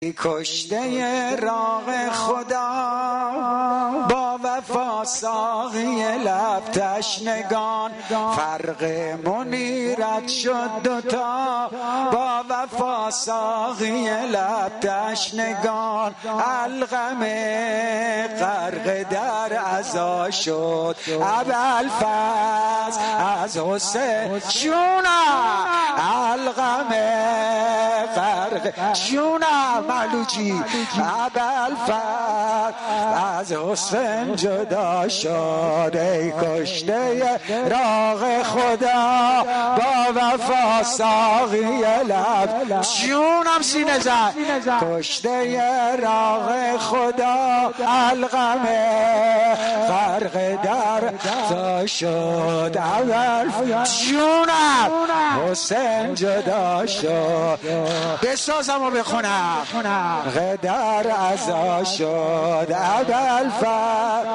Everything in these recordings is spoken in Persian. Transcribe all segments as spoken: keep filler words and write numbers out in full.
کشته راغ خدا با وفا ساقی لب تشنگان، فرق منیرت شد دوتا با وفا ساقی لب تشنگان. علقم غرق در عزا شد ابوالفضل از حسین جونم، علقم غرق جونم ملوجی ابوالفضل از حسین جدا شد. ای کشته راغ خدا با وفا ساقی لب جونم سینه زد، کشته راغ خدا علقم غرق در تا شد ابوالفضل جونم حسین جدا شد. بسازم و بخونم غدر عزا شد ابوالفضل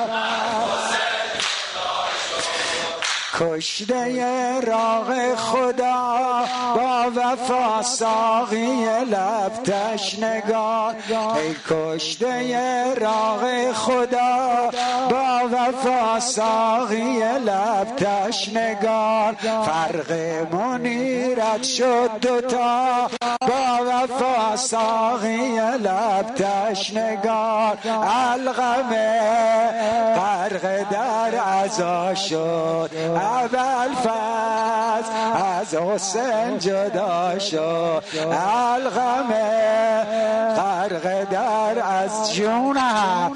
کشته راغ خدا با وفا ساقی لب تشنگان. ای کشته راغ خدا با وفا ساقی لب تشنگان، فرق منیرت شد دوتا با وفا ساقی لب تشنگان. علقم غرق در عزا شد ابوالفضل از حسین جدا شد. علقم غرق در از جونم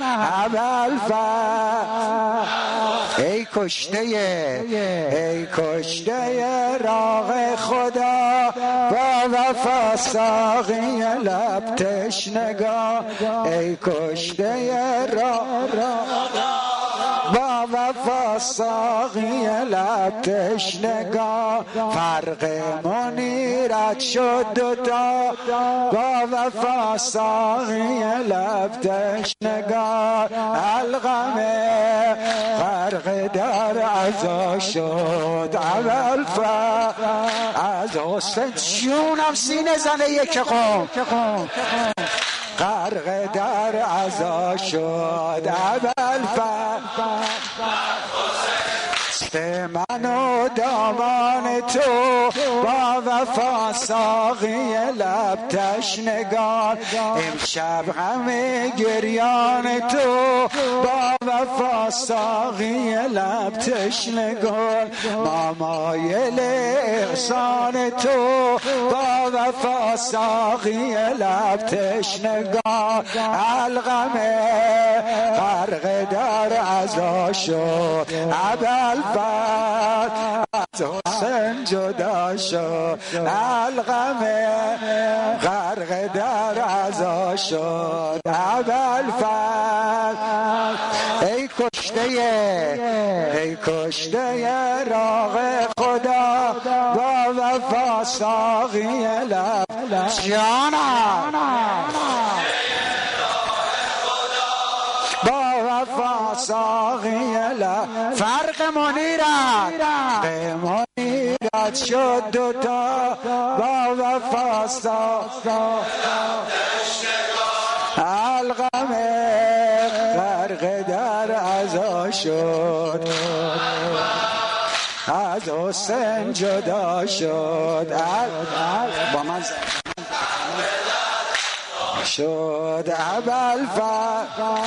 ابوالفضل ای کشته ای کشته راغ خدا با وفا ساقی لب تشنگان. ای کشته راغ با وفا ساقی لب تشنگان، فرق منیرت شد دوتا با وفا ساقی لب تشنگان. علقم غرق در عزا شد ابوالفضل از حسین جونم سینه زنه یک قوم غرق در عزا شد ابوالفضل من و دامان تو با وفا ساقی لب تشنگان. امشب همه گریان تو با وفا ساقی لب تشنگان. ما مایل احسان تو با وفا ساقی لب تشنگان. علقم غرق در عزا شد ابوالفضل از حسین جدا شد. علقم غرق در عزا شد ابوالفضل ای کشته ای کشته راغ خدا با وفا ساقی لب جانم وفا ساقی لب فرق منیرت منیرت شد دوتا با وفا ساقی علقم غرق در عزا شد از حسین جدا شد با من شد ابوالفضل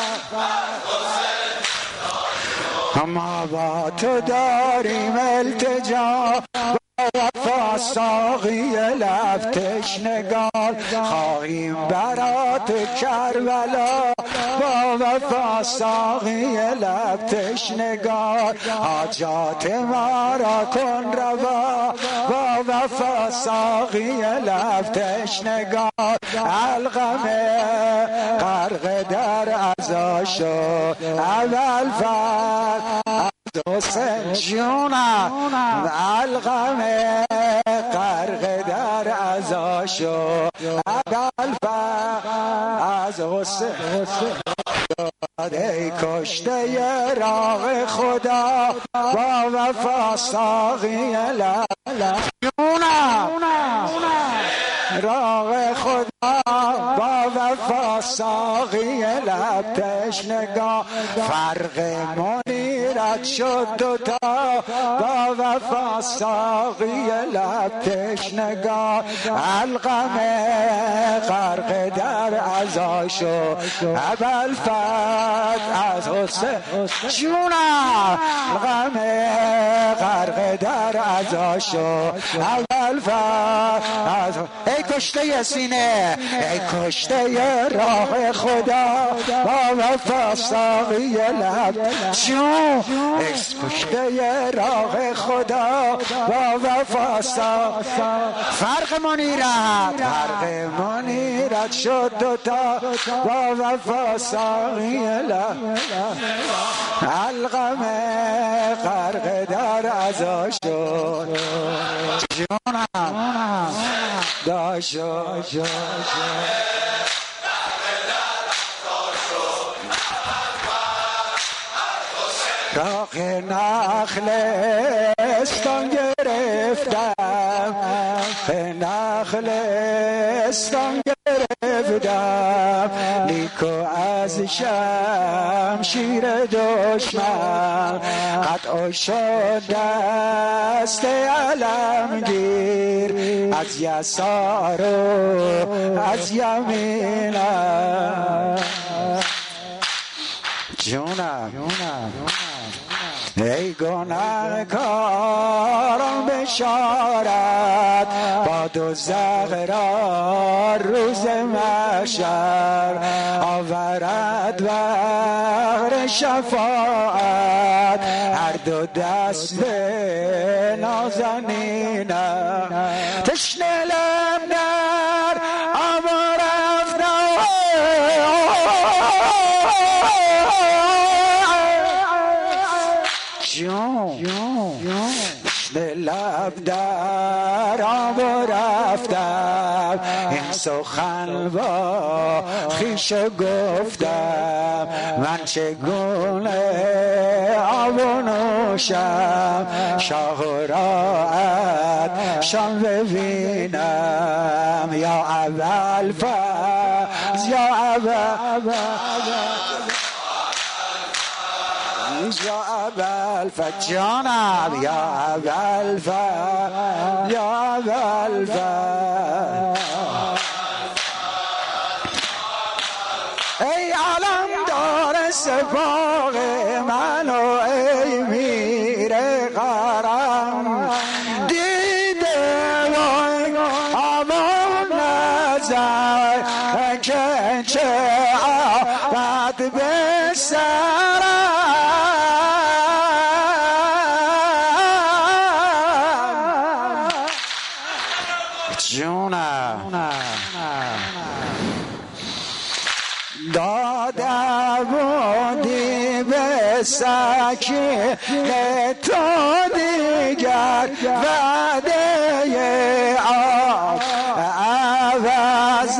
ما با تو داریم التجا وفا ساقی لب تشنگان. خواهیم برات کربلا با وفا ساقی لب تشنگان. حاجات ما را کن روا با وفا ساقی لب تشنگان. علقم غرق در عزا شد ابوالفضل حسین جونم. علقم غرق در عزا شد ابوالفضل از حسین. ای کشته راغ خدا با وفا ساقی لب جونم راغ خدا با وفا ساقی لب تشنگان فرق منیرت شد دوتا با وفا ساقی لب تشنگان الغم غرق در عزا شد ابوالفضل از حسین جونم الغم غرق در عزا شد ابوالفضل از ای کشته سینه ای کشته راه خدا با وفا ساقی لب جون ای کشته راه خدا با وفا ساقی فرق منیرت فرق منیرت شد دوتا با وفا ساقی لب الغم غرق در عزا شد جونم داشو راه نخل استان گرفتم نخل استان گرفتم لیکو از شمشیر دشمن قطع شد دست علمگیر از یسار و از یمینم جونم ای گناهکاران بشارت با دوزخ را روز محشر آورد بر شفاعت هر دو دست نازنینم تشنه لب در آب رفتم جون لب در آب رفتم این سخن با خویش گفتم من چگونه آب نوشم شاه راحت شان ببینم یا ابوالفضل یا ابوالفضل یا ابوالفضل جانم یا ابوالفضل یا ابوالفضل ای علمدار سپاه من و ای میر غرم دیده و آمان نظر که چه عبد به سرم جونم داده بودی به سکینه تو دیگر وعده آب عوض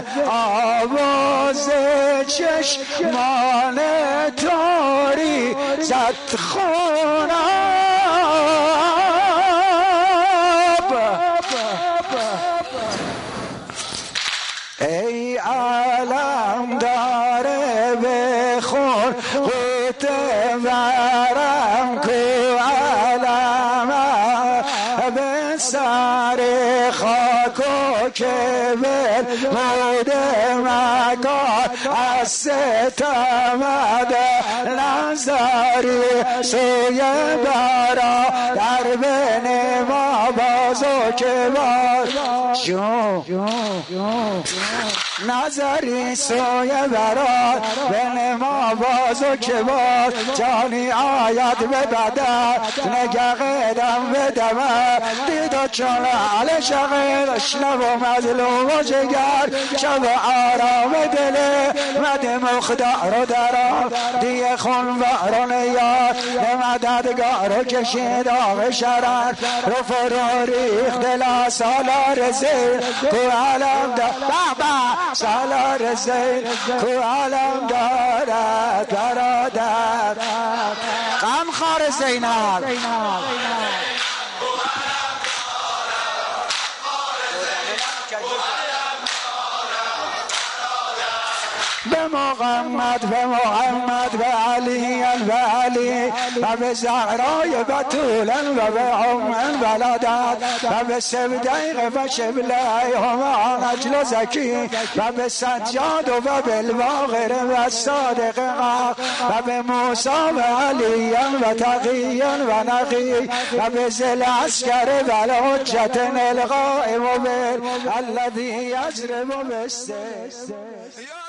آواز چشمان توری زد خونم ای عالم داره بخور قوت ورم کو عالم به سر خاک و کبر مود مکان از ستمد نظری سوی برا در بین ما باز و کبار جون نظری سوی برات بین ما باز و کبار جانی آید به بدر نگه قدم به دمر دیدا چون علی شغل اشنب و مظلوم و جگر شب آرام دل مد مخدار و درار دیه خون بارون یار مددگار و کشید آغ شرر رو فرو ریخت دلا سالار زیر کو علم دار بابا سالار زیر کو علم دارد برادر غم خار زینب به محمد به محمد به علی به علی و به زهرای بتول و به ام ولدت و به سبدیق و شبلی و نجل زکی و به سجاد و به الباقر و صادق و به موسی و علی و تقی و نقی و به ذل عسکر و الحجت القائم الذی یضرب بالسیف.